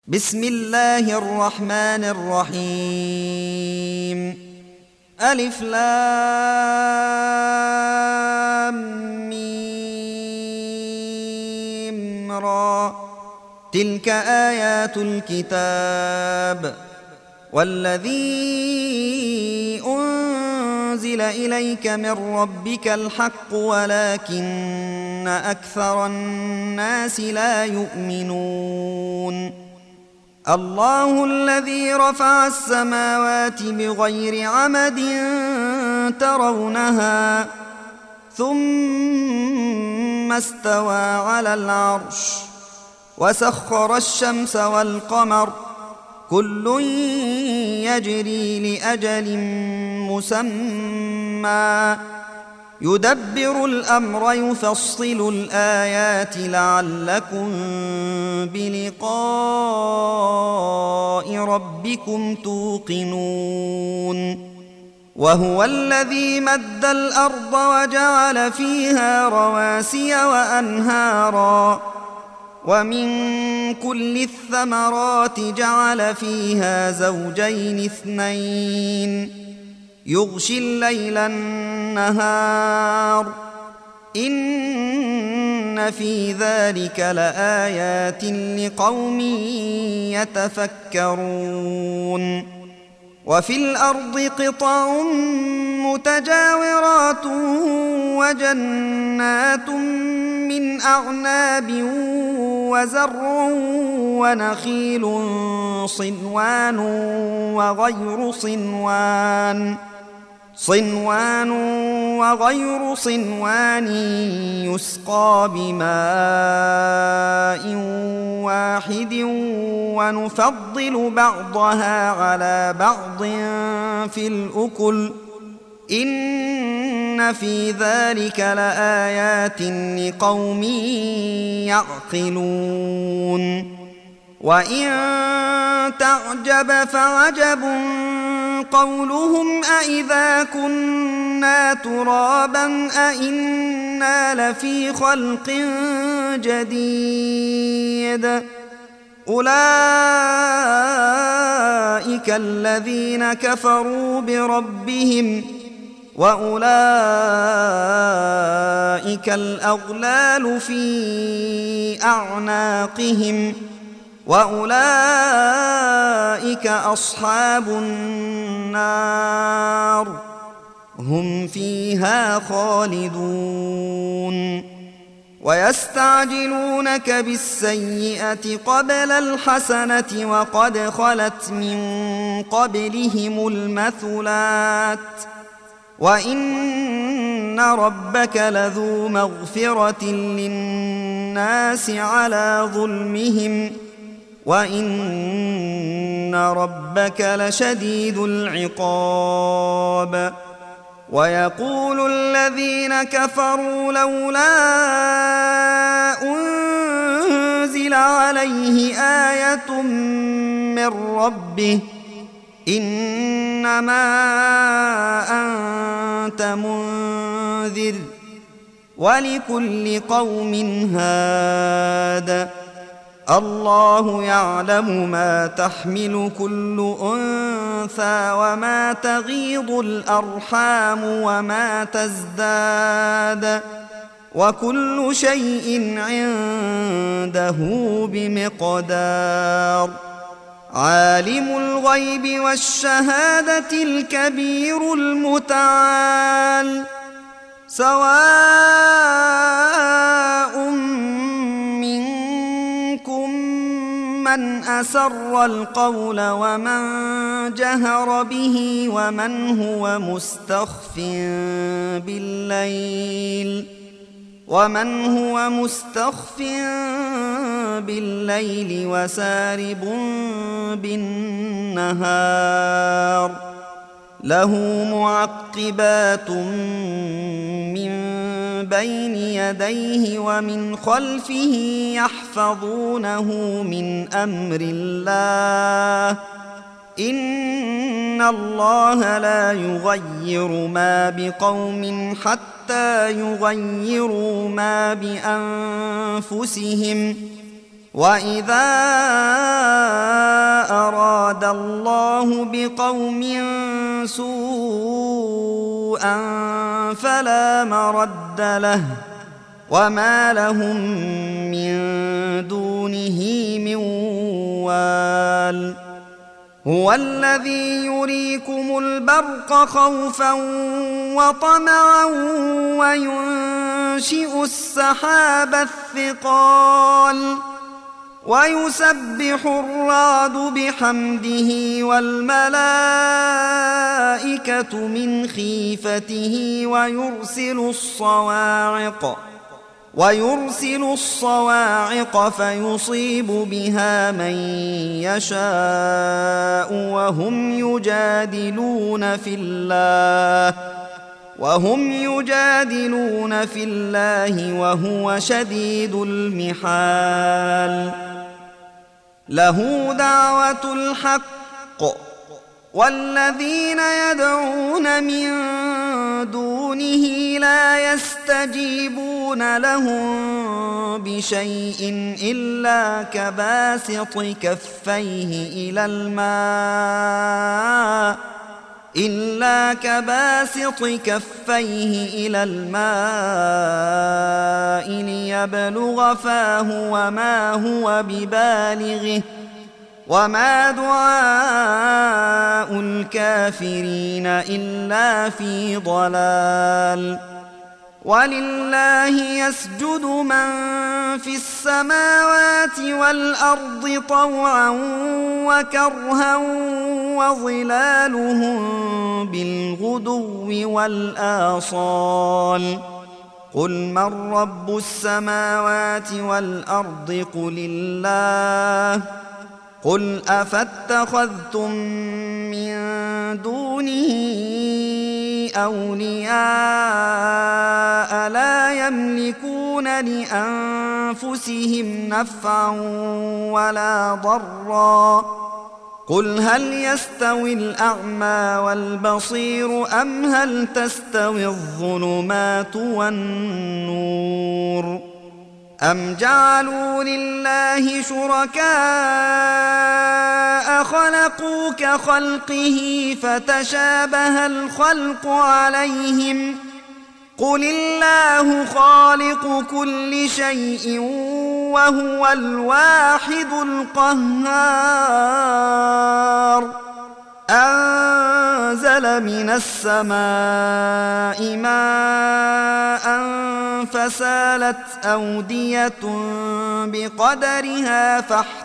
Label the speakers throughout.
Speaker 1: بسم الله الرحمن الرحيم ألف لام ميم را تلك آيات الكتاب والذي أنزل إليك من ربك الحق ولكن أكثر الناس لا يؤمنون الله الذي رفع السماوات بغير عمد ترونها ثم استوى على العرش وسخر الشمس والقمر كل يجري لأجل مسمى يدبر الأمر يفصل الآيات لعلكم بلقاء ربكم توقنون وهو الذي مد الأرض وجعل فيها رواسي وأنهارا ومن كل الثمرات جعل فيها زوجين اثنين يغشي الليل النهار إن في ذلك لآيات لقوم يتفكرون وفي الأرض قطع متجاورات وجنات من أعناب وزرع ونخيل صنوان وغير صنوان يسقى بماء واحد ونفضل بعضها على بعض في الأكل إن في ذلك لآيات لقوم يعقلون وإن تعجب فعجب قولهم أإذا كنا ترابا أإنا لفي خلق جديد أولئك الذين كفروا بربهم وأولئك الأغلال في أعناقهم وأولئك أصحاب النار هم فيها خالدون ويستعجلونك بالسيئة قبل الحسنة وقد خلت من قبلهم المثلات وإن ربك لذو مغفرة للناس على ظلمهم وإن ربك لشديد العقاب ويقول الذين كفروا لولا أنزل عليه آية من ربه إنما أنت منذر ولكل قوم هاد الله يعلم ما تحمل كل أنثى وما تغيض الأرحام وما تزداد وكل شيء عنده بمقدار عالم الغيب والشهادة الكبير المتعال سواء منكم من أسر القول ومن جهر به ومن هو مستخف بالليل وسارب بالنهار له معقبات من بين يديه ومن خلفه يحفظونه من أمر الله إن الله لا يغير ما بقوم حتى يغيروا ما بأنفسهم وإذا الله بقوم سوءا فلا مرد له وما لهم من دونه من وال هو الذي يريكم البرق خوفا وطمعا وينشئ السحاب الثقال ويسبح الرعد بحمده والملائكة من خيفته ويرسل الصواعق فيصيب بها من يشاء وهم يجادلون في الله وهو شديد المحال له دعوة الحق والذين يدعون من دونه لا يستجيبون لهم بشيء إلا كباسط كفيه إلى الماء ليبلغ فاه وما هو ببالغه وما دعاء الكافرين إلا في ضلال ولله يسجد من في السماوات والأرض طوعا وكرها وظلالهم بالغدو والآصال قل من رب السماوات والأرض قل الله قل أفاتخذتم من دونه أولياء لا يملكون لأنفسهم نفعا ولا ضرا قل هل يستوي الأعمى والبصير أم هل تستوي الظلمات والنور أم جعلوا لله شركاء خلقوا كخلقه فتشابه الخلق عليهم قل الله خالق كل شيء وهو الواحد القهار أنزل من السماء ماء فسالت أودية بقدرها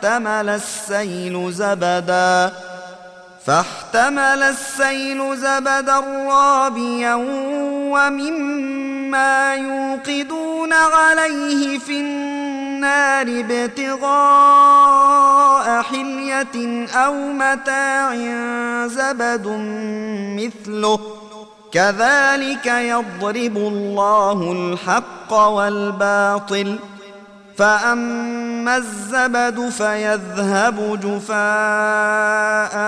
Speaker 1: فاحتمل السيل زبدا رابيا ومما يوقدون عليه في النار ابتغاء حلية أو متاع زبد مثله كذلك يضرب الله الحق والباطل فأما الزبد فيذهب جفاء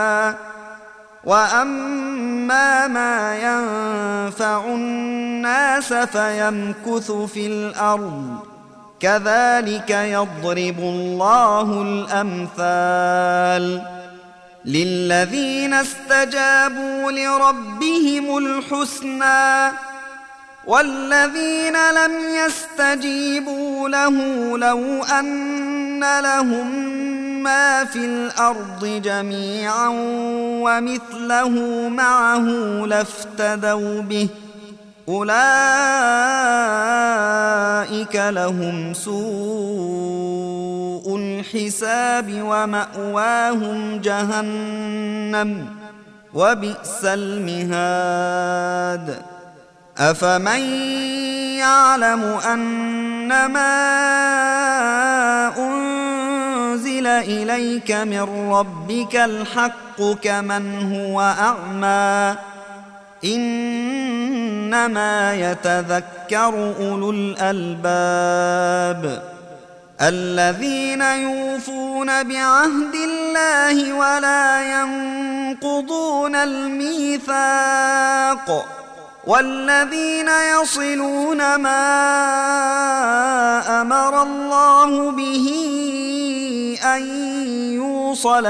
Speaker 1: وأما ما ينفع الناس فيمكث في الأرض كذلك يضرب الله الأمثال للذين استجابوا لربهم الحسنى والذين لم يستجيبوا له لو أن لهم ما في الأرض جميعا ومثله معه لافتدوا به أولئك لهم سوء الحساب ومأواهم جهنم وبئس المهاد أفمن يعلم أنما أنزل إليك من ربك الحق كمن هو أعمى إنما يتذكر أولو الألباب الذين يوفون بعهد الله ولا ينقضون الميثاق والذين يصلون ما أمر الله به أن يوصل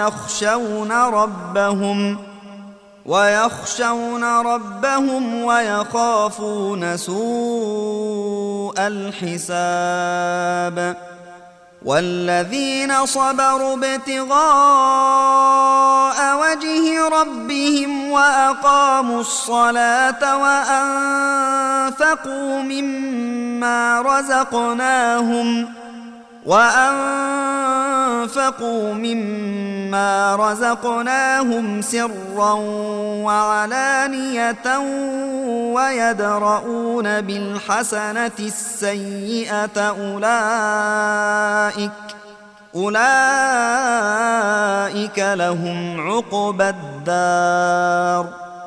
Speaker 1: ويخشون ربهم ويخافون سوء الحساب والذين صبروا ابتغاء وجه ربهم وأقاموا الصلاة وأنفقوا مما رزقناهم سرا وعلانية ويدرؤون بالحسنة السيئة أولئك لهم عقبى الدار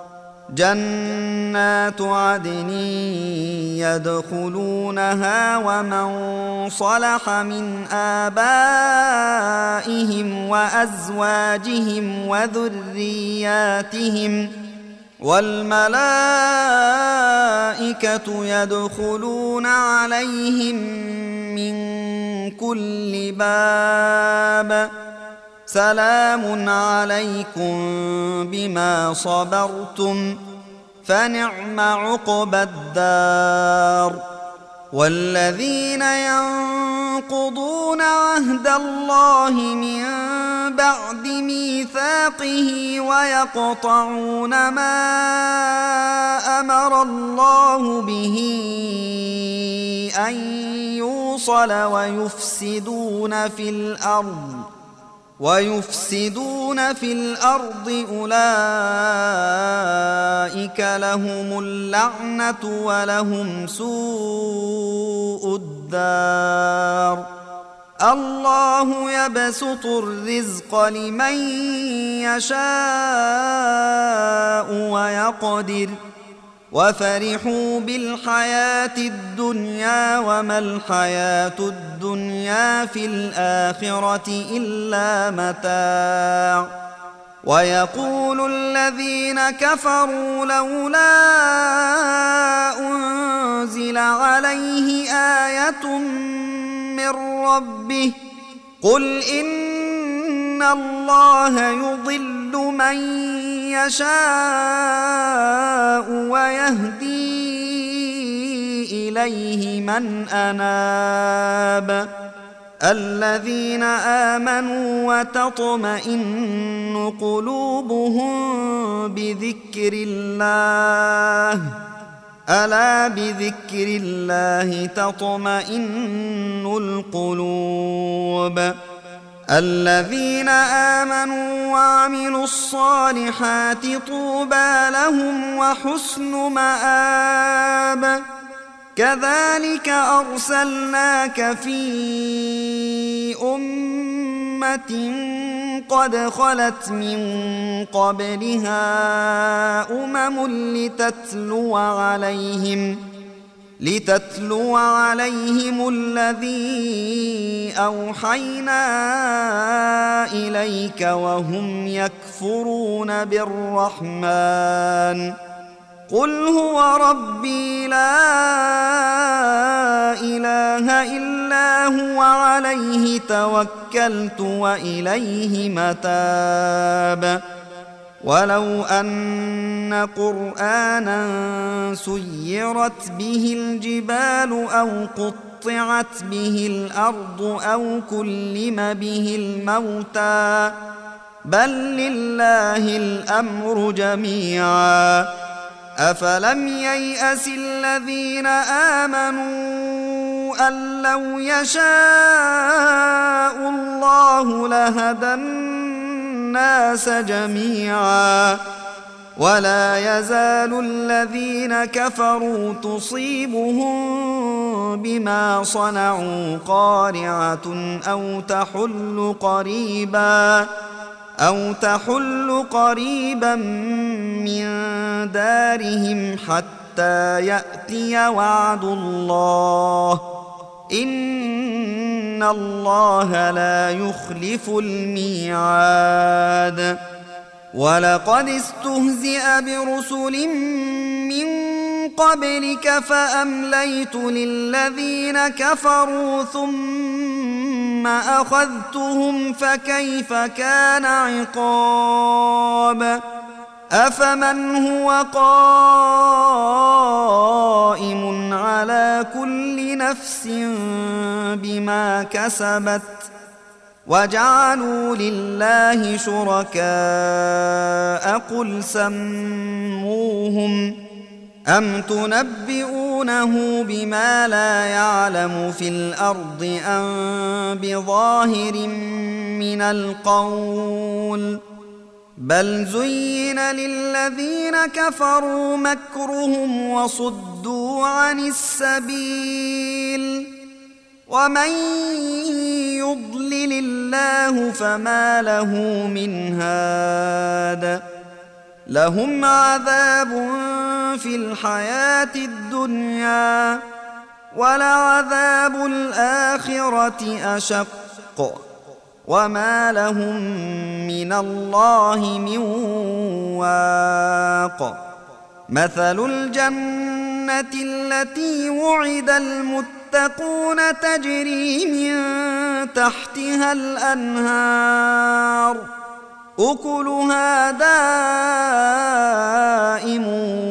Speaker 1: جنات عدن يدخلونها ومن صلح من آبائهم وأزواجهم وذرياتهم والملائكة يدخلون عليهم من كل باب سلام عليكم بما صبرتم فنعم عقبى الدار والذين ينقضون عهد الله من بعد ميثاقه ويقطعون ما أمر الله به أن يوصل ويفسدون في الأرض أولئك لهم اللعنة ولهم سوء الدار الله يبسط الرزق لمن يشاء ويقدر وفرحوا بالحياة الدنيا وما الحياة الدنيا في الآخرة إلا متاع ويقول الذين كفروا لولا أنزل عليه آية من ربه قل إن الله يضل من يشاء ويهدي إليه من أناب الذين آمنوا وتطمئن قلوبهم بذكر الله ألا بذكر الله تطمئن القلوب الذين آمنوا وعملوا الصالحات طوبى لهم وحسن مآب كذلك أرسلناك في أمة قد خلت من قبلها لتتلو عليهم الذي أوحينا إليك وهم يكفرون بالرحمن قل هو ربي لا إله إلا هو عليه توكلت وإليه متاب ولو أن قرآنا سيرت به الجبال أو قطعت به الأرض أو كلم به الموتى بل لله الأمر جميعا أفلم ييأس الذين آمنوا أن لو يشاء الله لهدى الناس جميعا ولا يزال الذين كفروا تصيبهم بما صنعوا قارعة أو تحل قريبا من دارهم حتى يأتي وعد الله إن الله لا يخلف الميعاد ولقد استهزئ برسل من قبلك فأمليت للذين كفروا ثم أخذتهم فكيف كان عقاب أفمن هو قائم على كل نفس بما كسبت وجعلوا لله شركاء قل سموهم أم تنبئونه بما لا يعلم في الأرض أم بظاهر من القول بل زين للذين كفروا مكرهم وصدوا عن السبيل ومن يضلل الله فما له من هاد لهم عذاب في الحياة الدنيا ولعذاب الآخرة أشق وما لهم من الله من واق مثل الجنة التي وعد المتقون تجري من تحتها الأنهار أكلها دائم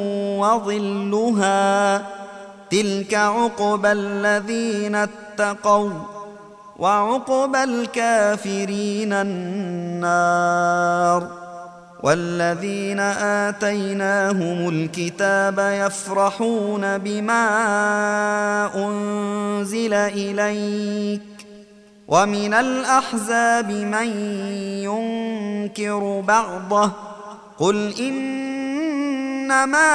Speaker 1: وظلها تلك عقبى الذين اتقوا وعقبى الكافرين النار والذين آتيناهم الكتاب يفرحون بما أنزل إليك ومن الأحزاب من ينكر بعضه قل إنما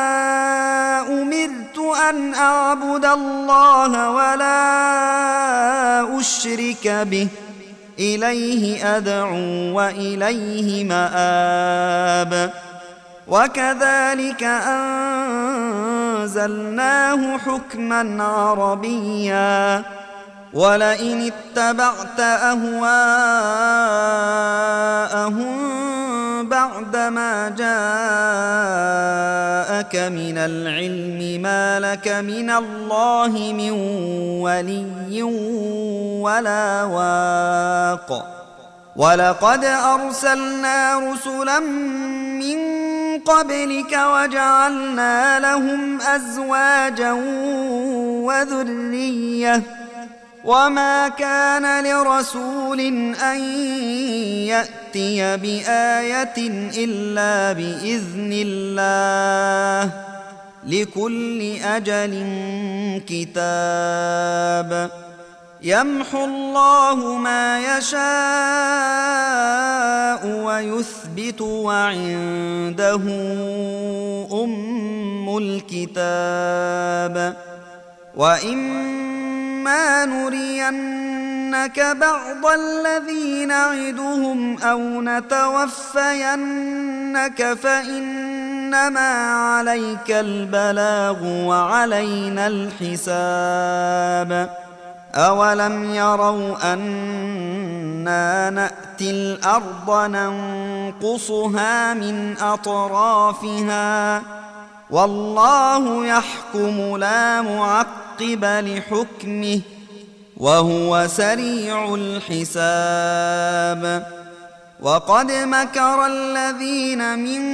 Speaker 1: أمرت أن أعبد الله ولا أشرك به إليه أدعو وإليه مآب وكذلك أنزلناه حكما عربيا ولئن اتبعت أهواءهم بعدما جاءك من العلم ما لك من الله من ولي ولا واق ولقد أرسلنا رسلا من قبلك وجعلنا لهم أزواجا وذرية وما كان لرسول أن يأتي بآية إلا بإذن الله لكل أجل كتاب يمحو الله ما يشاء ويثبت وعنده أم الكتاب وإما نرينك بعض الذي نعدهم أو نتوفينك فإنما عليك البلاغ وعلينا الحساب أولم يروا أنا نأتي الأرض ننقصها من أطرافها والله يحكم لا معقب لحكمه وهو سريع الحساب وقد مكر الذين من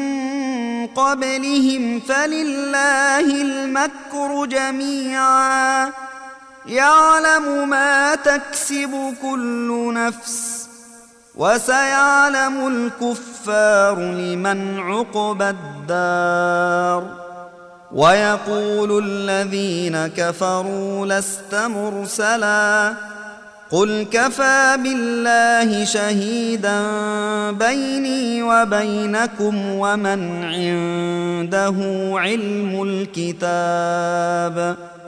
Speaker 1: قبلهم فلله المكر جميعا يعلم ما تكسب كل نفس وسيعلم الكفار لمن عقبى الدار ويقول الذين كفروا لست مرسلا قل كفى بالله شهيدا بيني وبينكم ومن عنده علم الكتاب